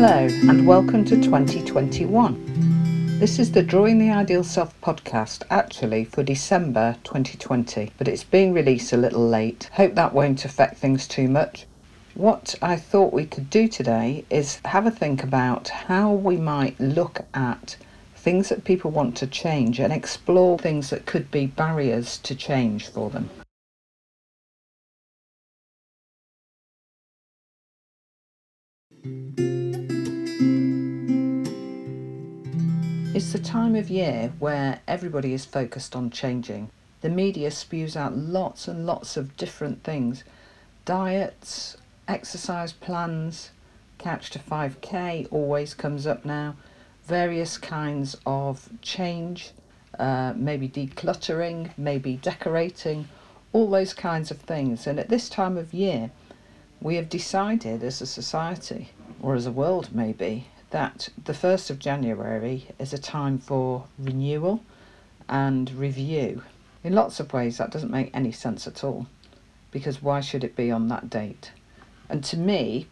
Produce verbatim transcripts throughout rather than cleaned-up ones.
Hello and welcome to twenty twenty-one. This is the Drawing the Ideal Self podcast, actually for December twenty twenty, but it's being released a little late. Hope that won't affect things too much. What I thought we could do today is have a think about how we might look at things that people want to change and explore things that could be barriers to change for them. It's the time of year where everybody is focused on changing. The media spews out lots and lots of different things. Diets, exercise plans, Couch to five K always comes up now. Various kinds of change, uh, maybe decluttering, maybe decorating, all those kinds of things. And at this time of year, we have decided as a society, or as a world maybe, that the first of January is a time for renewal and review. In lots of ways that doesn't make any sense at all, because why should it be on that date? And to me,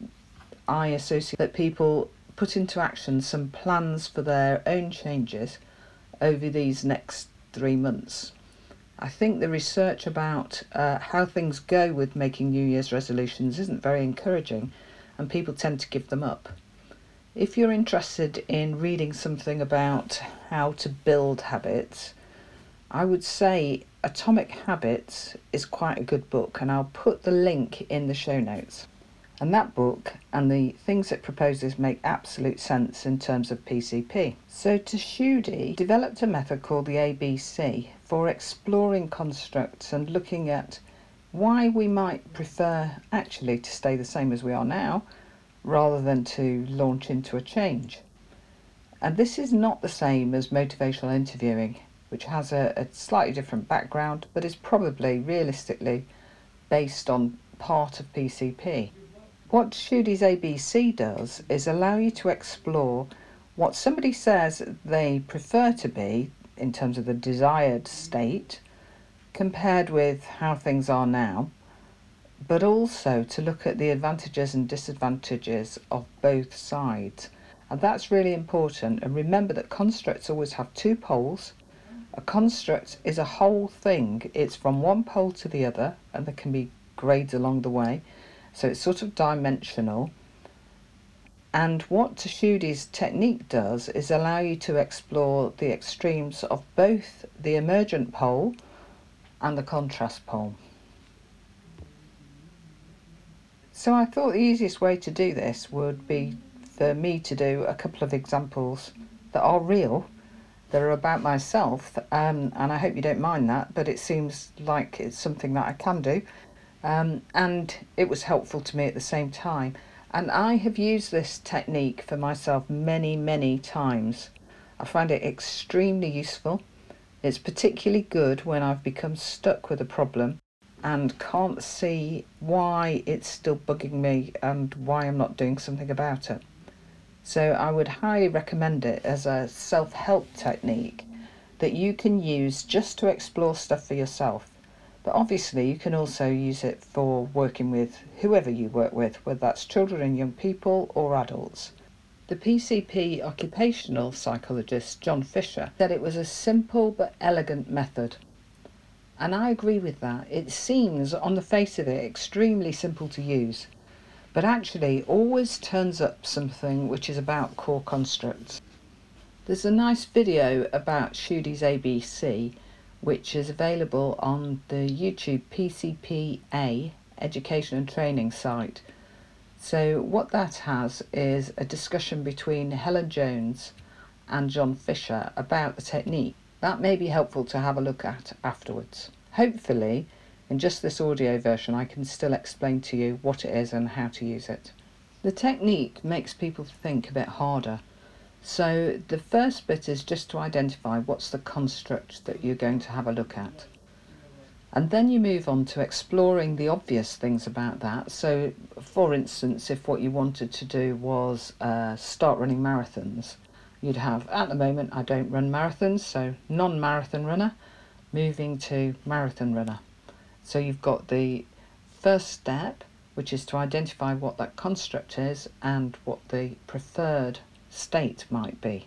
I associate that people put into action some plans for their own changes over these next three months. I think the research about uh, how things go with making New Year's resolutions isn't very encouraging, and people tend to give them up. If you're interested in reading something about how to build habits, I would say Atomic Habits is quite a good book, and I'll put the link in the show notes. And that book and the things it proposes make absolute sense in terms of P C P. So Tschudi developed a method called the A B C for exploring constructs and looking at why we might prefer actually to stay the same as we are now, rather than to launch into a change. And this is not the same as motivational interviewing, which has a, a slightly different background, but is probably realistically based on part of P C P. What Tschudi's A B C does is allow you to explore what somebody says they prefer to be in terms of the desired state compared with how things are now, but also to look at the advantages and disadvantages of both sides. And that's really important. And remember that constructs always have two poles. A construct is a whole thing. It's from one pole to the other, and there can be grades along the way. So it's sort of dimensional. And what Tschudi's technique does is allow you to explore the extremes of both the emergent pole and the contrast pole. So I thought the easiest way to do this would be for me to do a couple of examples that are real, that are about myself, um, and I hope you don't mind that, but it seems like it's something that I can do, um, and it was helpful to me at the same time. And I have used this technique for myself many, many times. I find it extremely useful. It's particularly good when I've become stuck with a problem and can't see why it's still bugging me and why I'm not doing something about it. So I would highly recommend it as a self-help technique that you can use just to explore stuff for yourself. But obviously you can also use it for working with whoever you work with, whether that's children and young people or adults. The P C P occupational psychologist John Fisher said it was a simple but elegant method. And I agree with that. It seems, on the face of it, extremely simple to use, but actually always turns up something which is about core constructs. There's a nice video about Tschudi's A B C, which is available on the YouTube P C P A education and training site. So what that has is a discussion between Helen Jones and John Fisher about the technique. That may be helpful to have a look at afterwards. Hopefully, in just this audio version, I can still explain to you what it is and how to use it. The technique makes people think a bit harder. So the first bit is just to identify what's the construct that you're going to have a look at. And then you move on to exploring the obvious things about that. So, for instance, if what you wanted to do was uh, start running marathons, you'd have, at the moment I don't run marathons, so non-marathon runner, moving to marathon runner. So you've got the first step, which is to identify what that construct is and what the preferred state might be.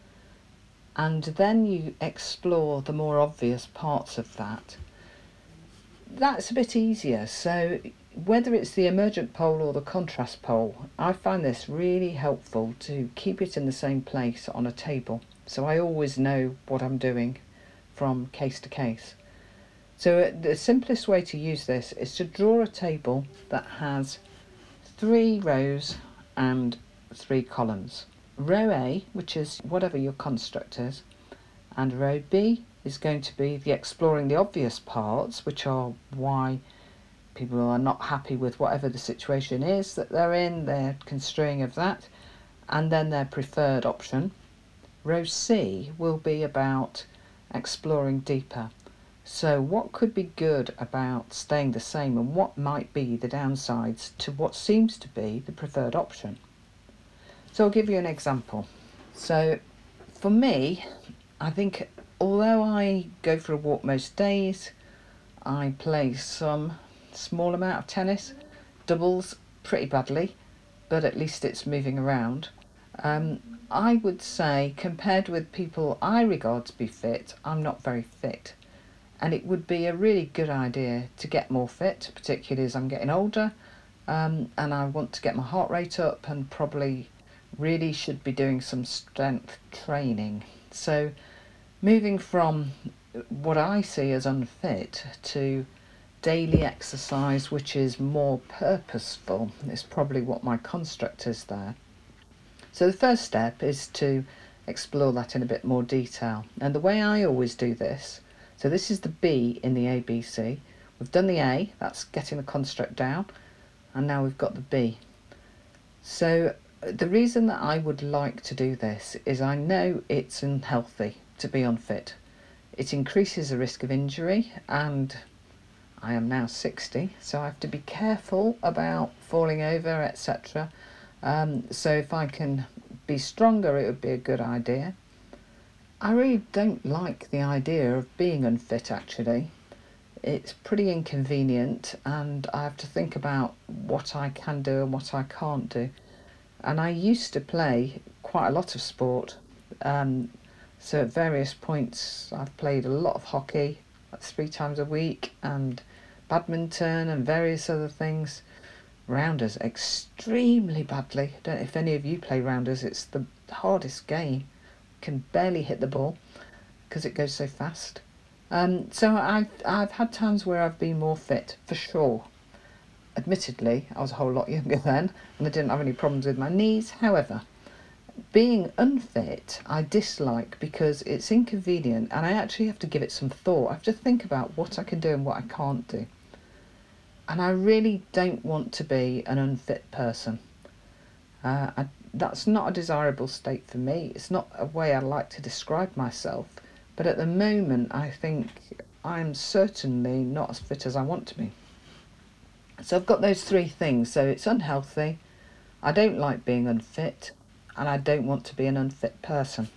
And then you explore the more obvious parts of that. That's a bit easier. So whether it's the emergent pole or the contrast pole, I find this really helpful to keep it in the same place on a table, so I always know what I'm doing from case to case. So the simplest way to use this is to draw a table that has three rows and three columns. Row A, which is whatever your construct is, and row B is going to be the exploring the obvious parts, which are why people are not happy with whatever the situation is that they're in, they're construing of that, and then their preferred option. Row C will be about exploring deeper. So what could be good about staying the same, and what might be the downsides to what seems to be the preferred option? So I'll give you an example. So for me, I think although I go for a walk most days, I play some small amount of tennis, doubles pretty badly, but at least it's moving around. Um, I would say, compared with people I regard to be fit, I'm not very fit. And it would be a really good idea to get more fit, particularly as I'm getting older, um, and I want to get my heart rate up and probably really should be doing some strength training. So moving from what I see as unfit to daily exercise which is more purposeful is probably what my construct is there. So the first step is to explore that in a bit more detail, and the way I always do this, so this is the B in the A B C. We've done the A, that's getting the construct down, and now we've got the B. So the reason that I would like to do this is I know it's unhealthy to be unfit. It increases the risk of injury, and I am now sixty, so I have to be careful about falling over, et cetera. Um, so if I can be stronger, it would be a good idea. I really don't like the idea of being unfit, actually. It's pretty inconvenient, and I have to think about what I can do and what I can't do. And I used to play quite a lot of sport. Um, so at various points I've played a lot of hockey, like three times a week, and badminton and various other things. Rounders extremely badly. I don't know if any of you play rounders. It's the hardest game. Can barely hit the ball because it goes so fast. Um, so I've, I've had times where I've been more fit, for sure. Admittedly, I was a whole lot younger then, and I didn't have any problems with my knees. However, being unfit, I dislike because it's inconvenient, and I actually have to give it some thought. I have to think about what I can do and what I can't do. And I really don't want to be an unfit person. Uh, I, that's not a desirable state for me. It's not a way I like to describe myself. But at the moment, I think I'm certainly not as fit as I want to be. So I've got those three things. So it's unhealthy, I don't like being unfit, and I don't want to be an unfit person.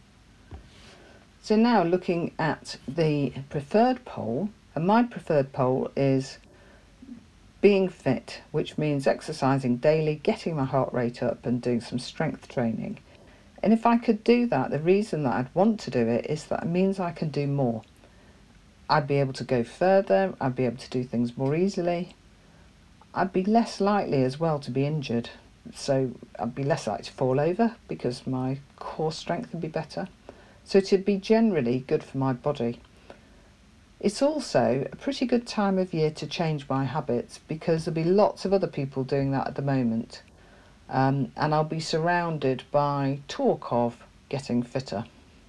So now looking at the preferred pole, and my preferred pole is being fit, which means exercising daily, getting my heart rate up and doing some strength training. And if I could do that, the reason that I'd want to do it is that it means I can do more. I'd be able to go further, I'd be able to do things more easily. I'd be less likely as well to be injured, so I'd be less likely to fall over because my core strength would be better. So it'd be generally good for my body. It's also a pretty good time of year to change my habits because there'll be lots of other people doing that at the moment. Um, and I'll be surrounded by talk of getting fitter.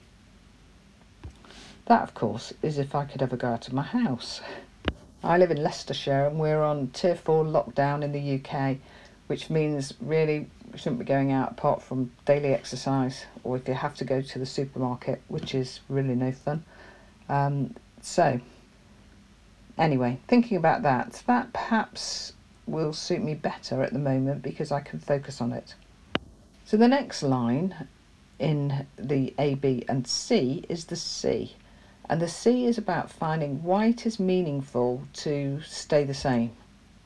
That, of course, is if I could ever go out of my house. I live in Leicestershire and we're on tier four lockdown in the U K, which means really we shouldn't be going out apart from daily exercise, or if you have to go to the supermarket, which is really no fun. Um, so, anyway, thinking about that, that perhaps will suit me better at the moment because I can focus on it. So the next line in the A, B and C is the C. And the C is about finding why it is meaningful to stay the same,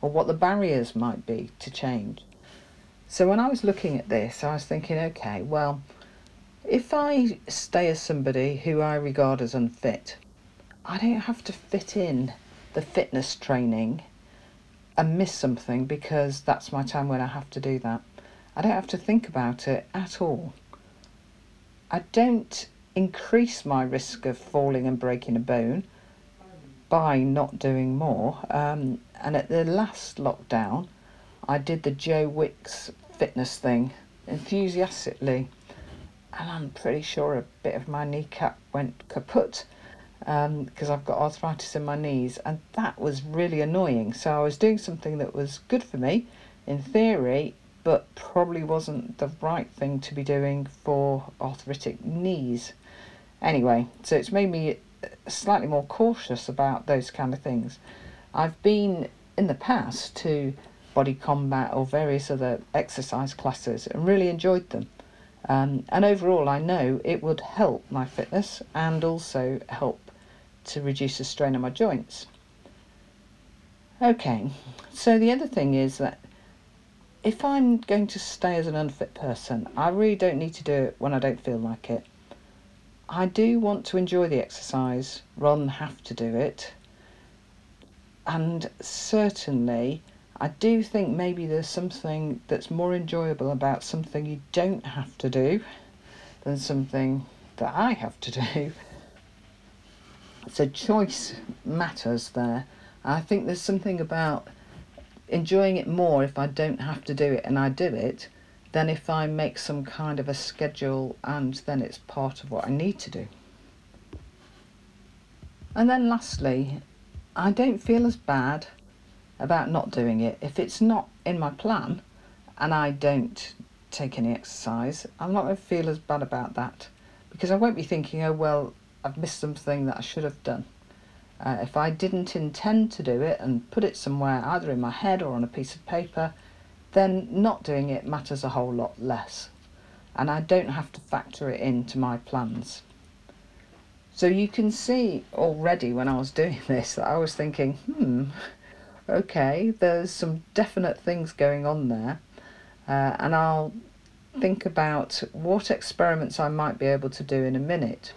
or what the barriers might be to change. So when I was looking at this, I was thinking, okay, well, if I stay as somebody who I regard as unfit, I don't have to fit in the fitness training and miss something because that's my time when I have to do that. I don't have to think about it at all. I don't increase my risk of falling and breaking a bone by not doing more. Um, and at the last lockdown, I did the Joe Wicks fitness thing enthusiastically, and I'm pretty sure a bit of my kneecap went kaput because um, I've got arthritis in my knees, and that was really annoying. So I was doing something that was good for me in theory, but probably wasn't the right thing to be doing for arthritic knees. Anyway, so it's made me slightly more cautious about those kind of things. I've been in the past to Body Combat or various other exercise classes and really enjoyed them. Um, and overall, I know it would help my fitness and also help to reduce the strain on my joints. Okay, so the other thing is that if I'm going to stay as an unfit person, I really don't need to do it when I don't feel like it. I do want to enjoy the exercise rather than have to do it. And certainly, I do think maybe there's something that's more enjoyable about something you don't have to do than something that I have to do. So choice matters there. I think there's something about enjoying it more if I don't have to do it and I do it than if I make some kind of a schedule and then it's part of what I need to do. And then lastly, I don't feel as bad about not doing it. If it's not in my plan and I don't take any exercise, I'm not going to feel as bad about that because I won't be thinking, oh well, I've missed something that I should have done. Uh, if I didn't intend to do it and put it somewhere either in my head or on a piece of paper, then not doing it matters a whole lot less, and I don't have to factor it into my plans. So you can see already when I was doing this that I was thinking, hmm, okay, there's some definite things going on there, uh, and I'll think about what experiments I might be able to do in a minute.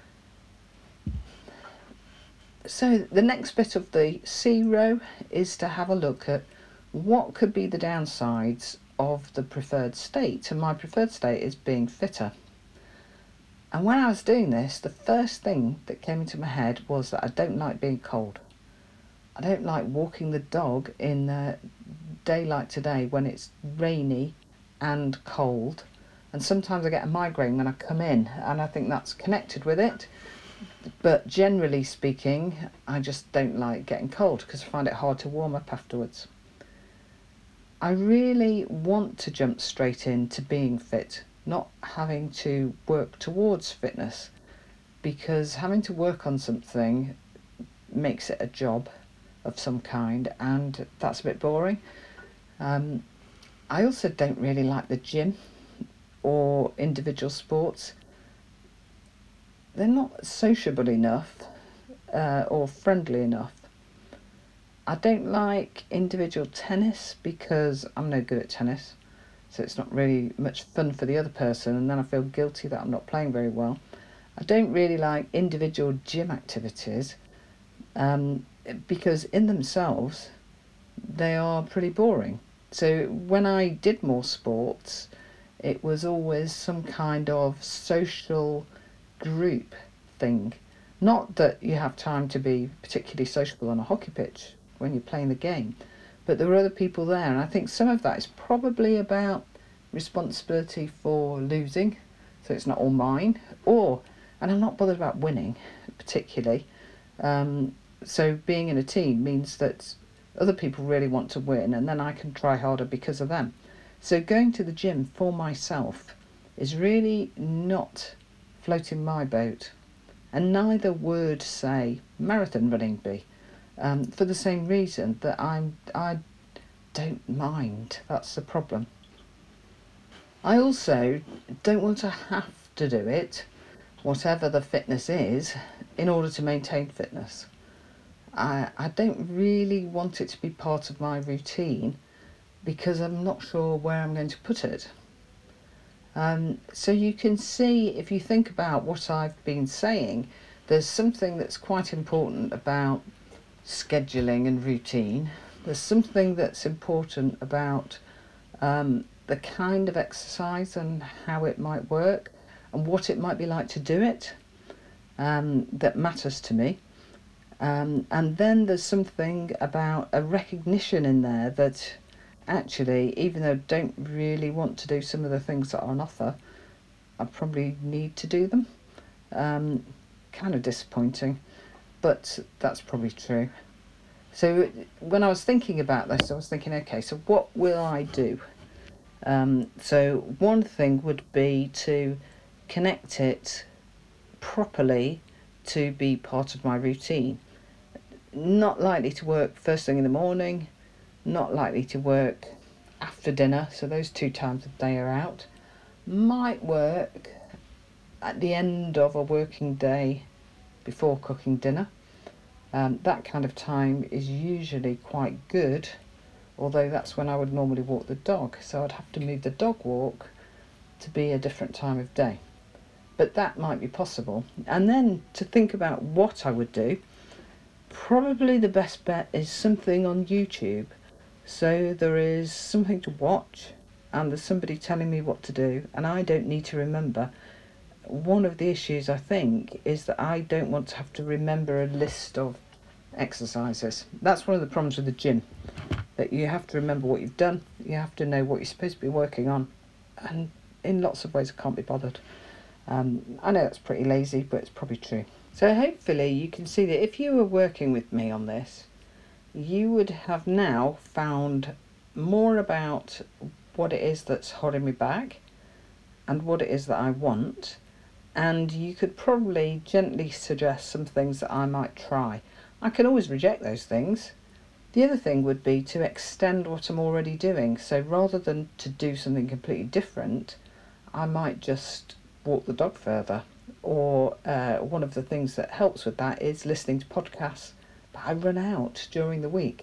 So the next bit of the C row is to have a look at what could be the downsides of the preferred state, and my preferred state is being fitter. And when I was doing this, the first thing that came into my head was that I don't like being cold. I don't like walking the dog in the daylight today when it's rainy and cold, and sometimes I get a migraine when I come in, and I think that's connected with it. But generally speaking, I just don't like getting cold because I find it hard to warm up afterwards. I really want to jump straight into being fit, not having to work towards fitness, because having to work on something makes it a job of some kind, and that's a bit boring. Um, I also don't really like the gym or individual sports. They're not sociable enough uh, or friendly enough. I don't like individual tennis because I'm no good at tennis, so it's not really much fun for the other person, and then I feel guilty that I'm not playing very well. I don't really like individual gym activities um, because in themselves they are pretty boring. So when I did more sports, it was always some kind of social group thing. Not that you have time to be particularly sociable on a hockey pitch when you're playing the game, but there were other people there, and I think some of that is probably about responsibility for losing, so it's not all mine, or, and I'm not bothered about winning particularly, um, so being in a team means that other people really want to win, and then I can try harder because of them. So going to the gym for myself is really not floating my boat, and neither would, say, marathon running be, um, for the same reason that I'm I don't mind. That's the problem. I also don't want to have to do it, whatever the fitness is, in order to maintain fitness. I, I don't really want it to be part of my routine because I'm not sure where I'm going to put it. Um, so you can see, if you think about what I've been saying, there's something that's quite important about scheduling and routine. There's something that's important about um, the kind of exercise and how it might work and what it might be like to do it, um, that matters to me. Um, and then there's something about a recognition in there that actually, even though I don't really want to do some of the things that are on offer, I probably need to do them. Um, kind of disappointing, but that's probably true. So when I was thinking about this, I was thinking, okay, so what will I do? Um, so one thing would be to connect it properly to be part of my routine. Not likely to work first thing in the morning, not likely to work after dinner, so those two times of day are out. Might work at the end of a working day before cooking dinner. Um, that kind of time is usually quite good, although that's when I would normally walk the dog, so I'd have to move the dog walk to be a different time of day. But that might be possible. And then to think about what I would do, probably the best bet is something on YouTube. So there is something to watch and there's somebody telling me what to do, and I don't need to remember. One of the issues, I think, is that I don't want to have to remember a list of exercises. That's one of the problems with the gym, that you have to remember what you've done, you have to know what you're supposed to be working on, and in lots of ways I can't be bothered. Um, I know that's pretty lazy, but it's probably true. So hopefully you can see that if you were working with me on this, you would have now found more about what it is that's holding me back and what it is that I want, and you could probably gently suggest some things that I might try. I can always reject those things. The other thing would be to extend what I'm already doing. So rather than to do something completely different, I might just walk the dog further. Or uh, one of the things that helps with that is listening to podcasts, but I run out during the week.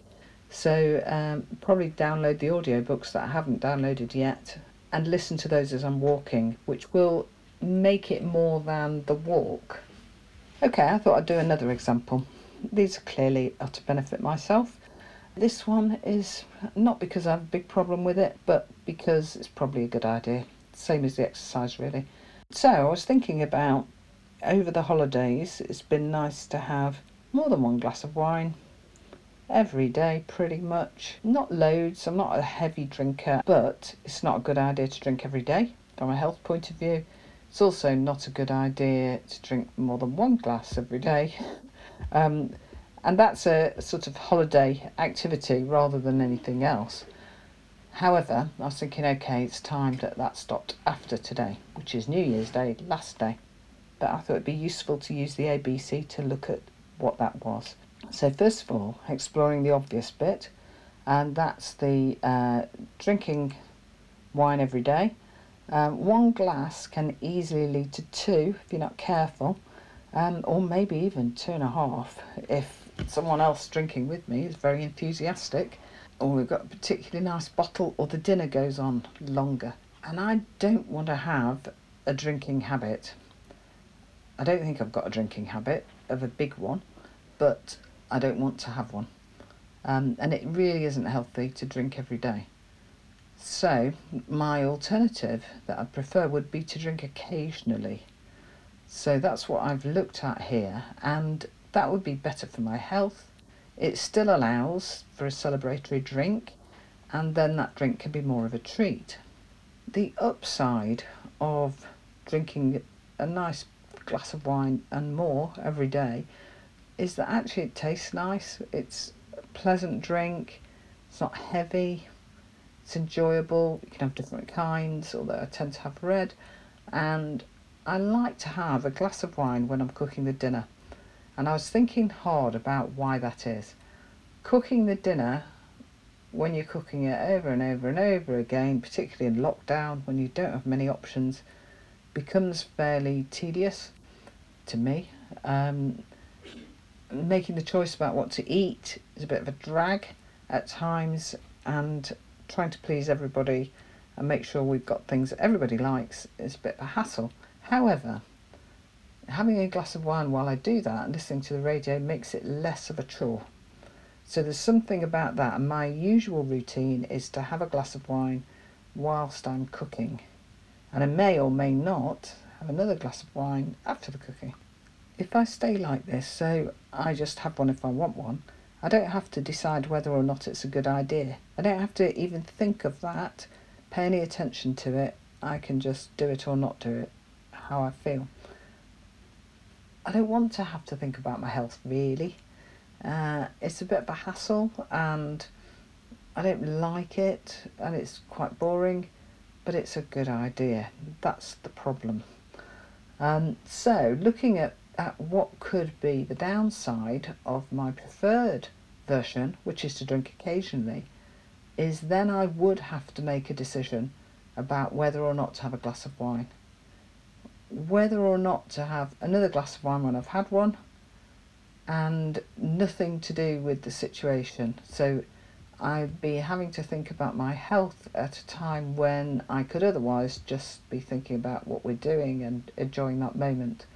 So um, probably download the audiobooks that I haven't downloaded yet and listen to those as I'm walking, which will make it more than the walk. Okay, I thought I'd do another example. These are clearly are to benefit myself. This one is not because I have a big problem with it, but because it's probably a good idea. Same as the exercise, really. So I was thinking about, over the holidays, it's been nice to have more than one glass of wine every day, pretty much. Not loads, I'm not a heavy drinker, but it's not a good idea to drink every day from a health point of view. It's also not a good idea to drink more than one glass every day. Um, and that's a sort of holiday activity rather than anything else. However, I was thinking, okay, it's time that that stopped after today, which is New Year's Day, last day. But I thought it'd be useful to use the A B C to look at what that was. So first of all, exploring the obvious bit, and that's the uh, drinking wine every day. Um, one glass can easily lead to two if you're not careful, um, or maybe even two and a half if someone else drinking with me is very enthusiastic, or we've got a particularly nice bottle, or the dinner goes on longer. And I don't want to have a drinking habit. I don't think I've got a drinking habit of a big one, but I don't want to have one. Um, and it really isn't healthy to drink every day. So my alternative that I prefer would be to drink occasionally. So that's what I've looked at here, and that would be better for my health. It still allows for a celebratory drink, and then that drink can be more of a treat. The upside of drinking a nice glass of wine and more every day is that actually it tastes nice. It's a pleasant drink, it's not heavy, it's enjoyable. You can have different kinds, although I tend to have red, and I like to have a glass of wine when I'm cooking the dinner. And I was thinking hard about why that is. Cooking the dinner, when you're cooking it over and over and over again, particularly in lockdown when you don't have many options, becomes fairly tedious to me. Um, making the choice about what to eat is a bit of a drag at times, and trying to please everybody and make sure we've got things that everybody likes is a bit of a hassle. However, having a glass of wine while I do that and listening to the radio makes it less of a chore. So there's something about that, and my usual routine is to have a glass of wine whilst I'm cooking, and I may or may not have another glass of wine after the cooking. If I stay like this, so I just have one if I want one, I don't have to decide whether or not it's a good idea. I don't have to even think of that, pay any attention to it. I can just do it or not do it, how I feel. I don't want to have to think about my health, really. Uh, it's a bit of a hassle, and I don't like it, and it's quite boring, but it's a good idea. That's the problem. Um, so looking at, at what could be the downside of my preferred version, which is to drink occasionally, is then I would have to make a decision about whether or not to have a glass of wine. Whether or not to have another glass of wine when I've had one, and nothing to do with the situation. So I'd be having to think about my health at a time when I could otherwise just be thinking about what we're doing and enjoying that moment.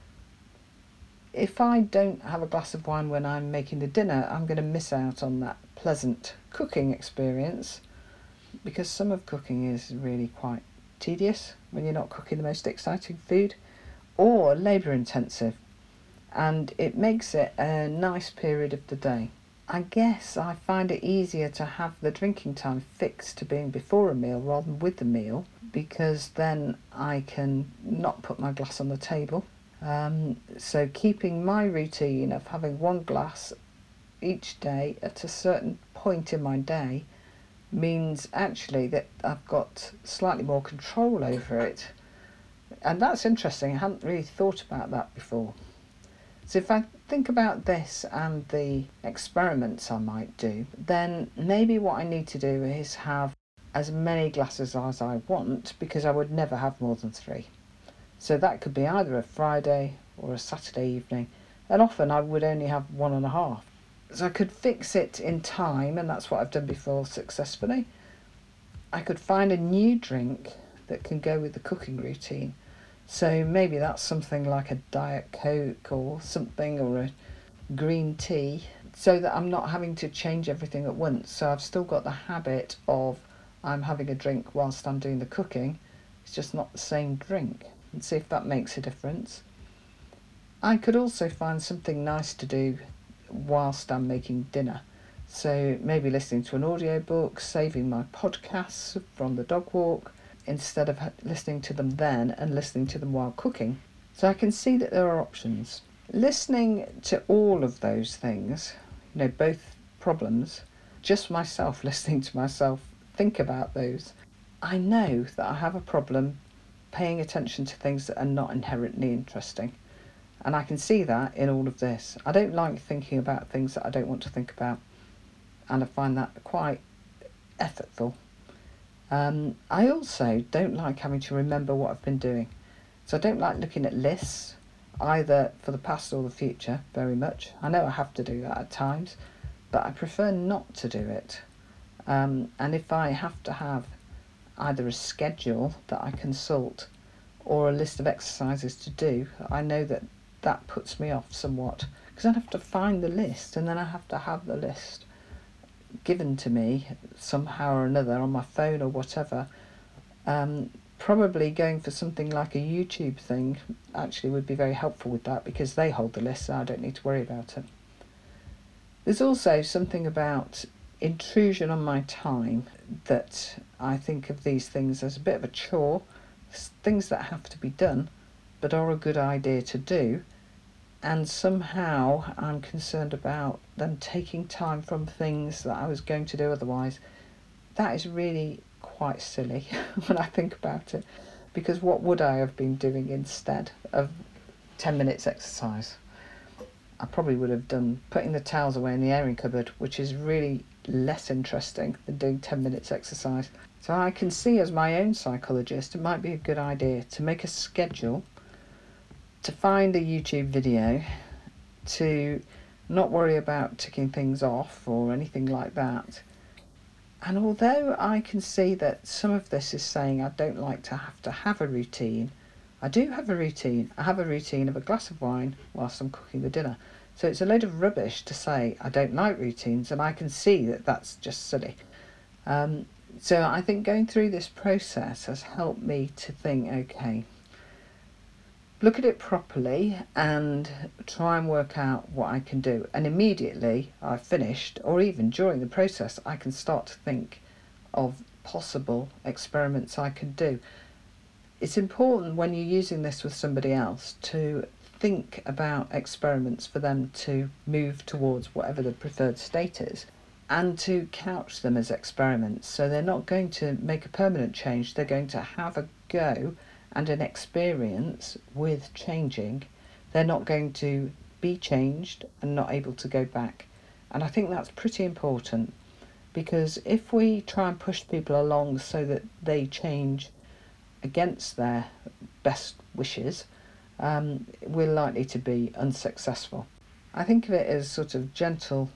If I don't have a glass of wine when I'm making the dinner, I'm going to miss out on that pleasant cooking experience, because some of cooking is really quite tedious when you're not cooking the most exciting food, or labour intensive, and it makes it a nice period of the day. I guess I find it easier to have the drinking time fixed to being before a meal rather than with the meal, because then I can not put my glass on the table. Um, so keeping my routine of having one glass each day at a certain point in my day means actually that I've got slightly more control over it. And that's interesting. I hadn't really thought about that before. So if I think about this and the experiments I might do, then maybe what I need to do is have as many glasses as I want, because I would never have more than three. So that could be either a Friday or a Saturday evening, and often I would only have one and a half. So I could fix it in time, and that's what I've done before successfully. I could find a new drink that can go with the cooking routine. So maybe that's something like a Diet Coke or something, or a green tea, so that I'm not having to change everything at once. So I've still got the habit of I'm having a drink whilst I'm doing the cooking. It's just not the same drink. And see if that makes a difference. I could also find something nice to do whilst I'm making dinner. So maybe listening to an audiobook, saving my podcasts from the dog walk, instead of listening to them then and listening to them while cooking. So I can see that there are options. Listening to all of those things, you know, both problems, just myself listening to myself think about those, I know that I have a problem paying attention to things that are not inherently interesting. And I can see that in all of this. I don't like thinking about things that I don't want to think about, and I find that quite effortful. Um, I also don't like having to remember what I've been doing. So I don't like looking at lists, either for the past or the future, very much. I know I have to do that at times, but I prefer not to do it. Um, and if I have to have either a schedule that I consult or a list of exercises to do, I know that that puts me off somewhat, because I have to find the list, and then I have to have the list given to me somehow or another on my phone or whatever. Um, probably going for something like a YouTube thing actually would be very helpful with that, because they hold the list, so I don't need to worry about it. There's also something about intrusion on my time that I think of these things as a bit of a chore, things that have to be done but are a good idea to do, and somehow I'm concerned about them taking time from things that I was going to do otherwise. That is really quite silly when I think about it, because what would I have been doing instead of ten minutes exercise? I probably would have done putting the towels away in the airing cupboard, which is really less interesting than doing ten minutes exercise. So I can see, as my own psychologist, it might be a good idea to make a schedule, to find a YouTube video, to not worry about ticking things off or anything like that. And although I can see that some of this is saying I don't like to have to have a routine, I do have a routine. I have a routine of a glass of wine whilst I'm cooking the dinner. So it's a load of rubbish to say I don't like routines, and I can see that that's just silly. Um, so I think going through this process has helped me to think, okay, look at it properly and try and work out what I can do. And immediately I've finished, or even during the process, I can start to think of possible experiments I could do. It's important when you're using this with somebody else to think about experiments for them to move towards whatever the preferred state is, and to couch them as experiments. So they're not going to make a permanent change, they're going to have a go and an experience with changing. They're not going to be changed and not able to go back. And I think that's pretty important, because if we try and push people along so that they change against their best wishes, um, we're likely to be unsuccessful. I think of it as sort of gentle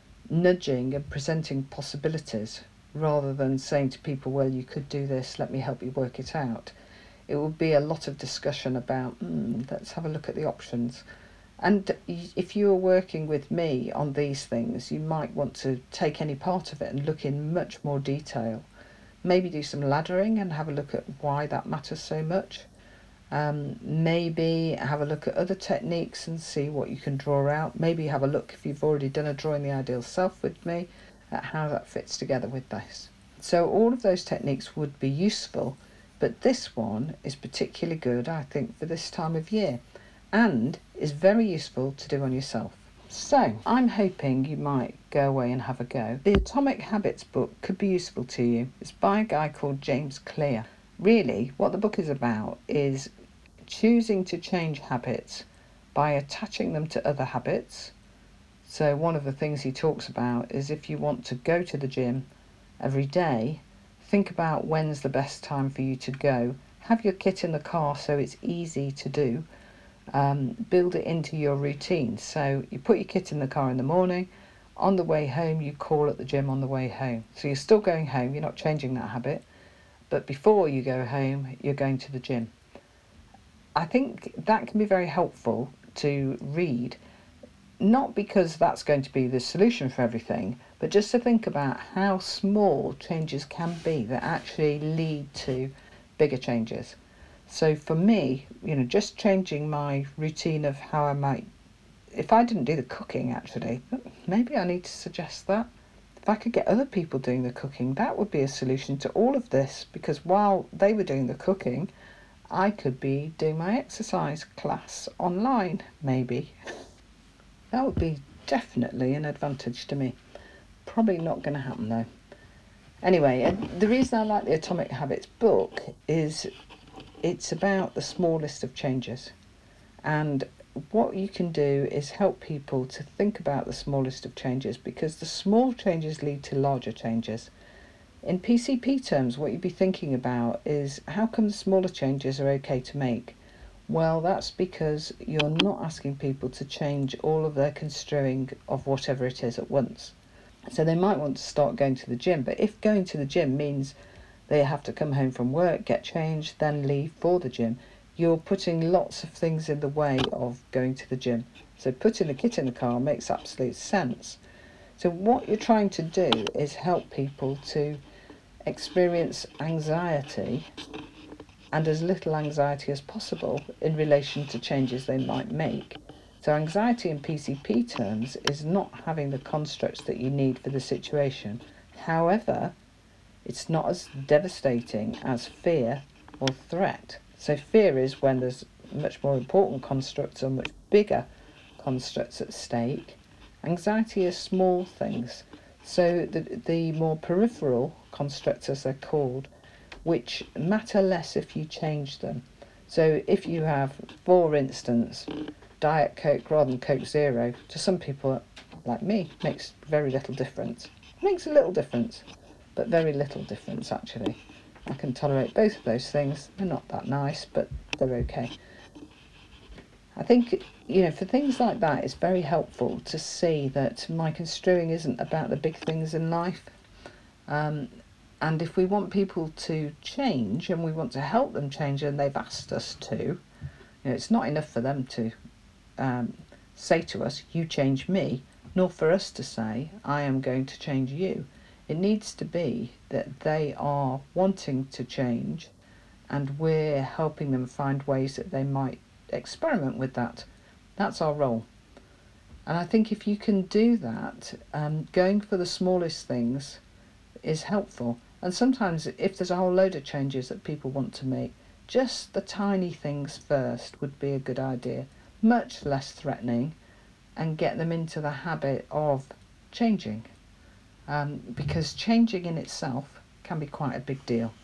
nudging and presenting possibilities, rather than saying to people, well, you could do this, let me help you work it out. It will be a lot of discussion about, mm, let's have a look at the options. And if you are working with me on these things, you might want to take any part of it and look in much more detail. Maybe do some laddering and have a look at why that matters so much. Um, maybe have a look at other techniques and see what you can draw out. Maybe have a look, if you've already done a drawing the ideal self with me, at how that fits together with this. So all of those techniques would be useful, but this one is particularly good, I think, for this time of year, and is very useful to do on yourself. So I'm hoping you might go away and have a go. The Atomic Habits book could be useful to you. It's by a guy called James Clear. Really, what the book is about is choosing to change habits by attaching them to other habits. So one of the things he talks about is, if you want to go to the gym every day, think about when's the best time for you to go. Have your kit in the car so it's easy to do. Um, build it into your routine. So you put your kit in the car in the morning, on the way home you call at the gym on the way home. So you're still going home, you're not changing that habit, but before you go home you're going to the gym. I think that can be very helpful to read, not because that's going to be the solution for everything, but just to think about how small changes can be that actually lead to bigger changes. So for me, you know, just changing my routine of how I might, if I didn't do the cooking actually, maybe I need to suggest that. If I could get other people doing the cooking, that would be a solution to all of this, because while they were doing the cooking, I could be doing my exercise class online, maybe. That would be definitely an advantage to me. Probably not going to happen though. Anyway, the reason I like the Atomic Habits book is it's about the smallest of changes, and what you can do is help people to think about the smallest of changes, because the small changes lead to larger changes. In P C P terms, what you'd be thinking about is, how come the smaller changes are okay to make? Well, that's because you're not asking people to change all of their construing of whatever it is at once. So they might want to start going to the gym, but if going to the gym means they have to come home from work, get changed, then leave for the gym, you're putting lots of things in the way of going to the gym. So putting the kit in the car makes absolute sense. So what you're trying to do is help people to experience anxiety, and as little anxiety as possible, in relation to changes they might make. So anxiety in P C P terms is not having the constructs that you need for the situation. However, it's not as devastating as fear or threat. So fear is when there's much more important constructs or much bigger constructs at stake. Anxiety is small things. So the, the more peripheral constructs, as they're called, which matter less if you change them. So if you have, for instance, Diet Coke rather than Coke Zero, to some people like me, makes very little difference. Makes a little difference, but very little difference actually. I can tolerate both of those things. They're not that nice, but they're okay. I think, you know, for things like that, it's very helpful to see that my construing isn't about the big things in life. Um, and if we want people to change and we want to help them change and they've asked us to, you know, it's not enough for them to um, say to us, you change me, nor for us to say, I am going to change you. It needs to be that they are wanting to change and we're helping them find ways that they might experiment with that. That's our role. And I think if you can do that, um, going for the smallest things is helpful. And sometimes if there's a whole load of changes that people want to make, just the tiny things first would be a good idea, much less threatening, and get them into the habit of changing. Um, because changing in itself can be quite a big deal.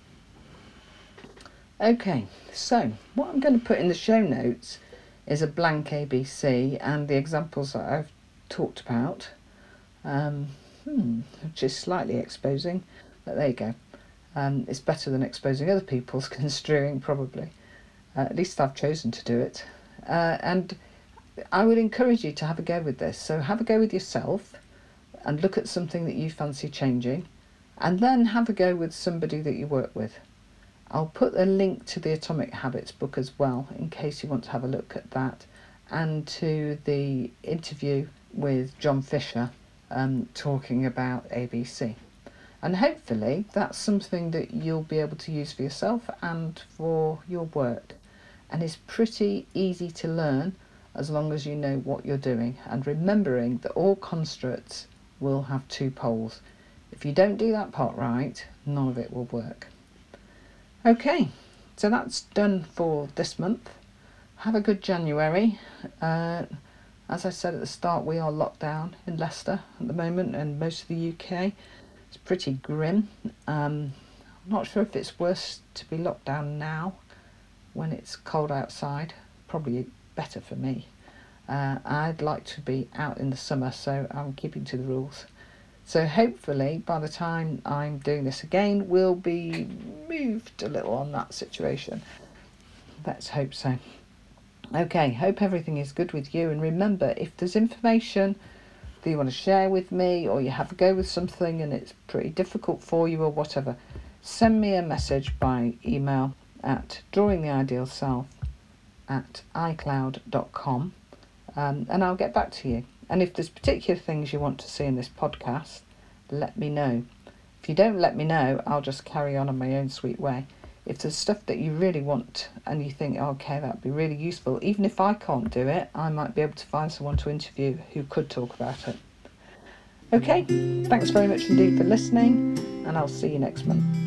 Okay, so what I'm going to put in the show notes is a blank A B C and the examples that I've talked about, um, hmm, which is slightly exposing, but there you go. Um, it's better than exposing other people's construing, probably. Uh, at least I've chosen to do it. Uh, and I would encourage you to have a go with this. So have a go with yourself and look at something that you fancy changing, and then have a go with somebody that you work with. I'll put a link to the Atomic Habits book as well, in case you want to have a look at that, and to the interview with John Fisher um, talking about A B C. And hopefully that's something that you'll be able to use for yourself and for your work. And it's pretty easy to learn as long as you know what you're doing, and remembering that all constructs will have two poles. If you don't do that part right, none of it will work. Okay, so that's done for this month. Have a good January. Uh, as I said at the start, we are locked down in Leicester at the moment and most of the U K. It's pretty grim. Um, I'm not sure if it's worse to be locked down now when it's cold outside. Probably better for me. Uh, I'd like to be out in the summer, so I'm keeping to the rules. So hopefully by the time I'm doing this again, we'll be moved a little on that situation. Let's hope so. Okay, hope everything is good with you. And remember, if there's information that you want to share with me, or you have a go with something and it's pretty difficult for you or whatever, send me a message by email at drawingtheidealself at icloud dot com, um, and I'll get back to you. And if there's particular things you want to see in this podcast, let me know. If you don't let me know, I'll just carry on in my own sweet way. If there's stuff that you really want and you think, okay, that'd be really useful, even if I can't do it, I might be able to find someone to interview who could talk about it. Okay, thanks very much indeed for listening, and I'll see you next month.